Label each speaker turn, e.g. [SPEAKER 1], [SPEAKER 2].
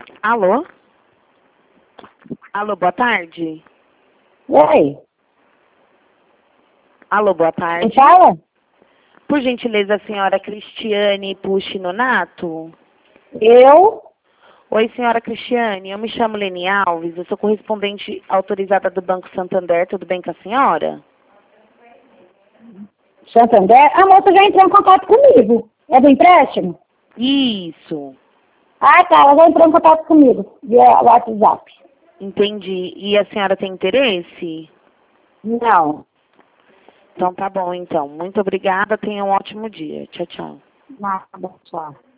[SPEAKER 1] Alô? Alô, boa tarde.
[SPEAKER 2] Oi,
[SPEAKER 1] Alô, boa
[SPEAKER 2] quem
[SPEAKER 1] tarde.
[SPEAKER 2] fala?
[SPEAKER 1] Por gentileza, a senhora Cristiane Puxinonato?
[SPEAKER 2] Eu?
[SPEAKER 1] Oi, senhora Cristiane, eu me chamo Leni Alves, eu sou correspondente autorizada do Banco Santander, tudo bem com a senhora?
[SPEAKER 2] Santander? A moça já entrou em contato comigo. É do empréstimo?
[SPEAKER 1] Isso,
[SPEAKER 2] Ah, tá, ela já entrou em contato comigo, via WhatsApp.
[SPEAKER 1] entendi. E a senhora tem interesse?
[SPEAKER 2] Não,
[SPEAKER 1] Então tá bom, então. Muito obrigada, tenha um ótimo dia. Tchau, tchau.
[SPEAKER 2] nada, tchau.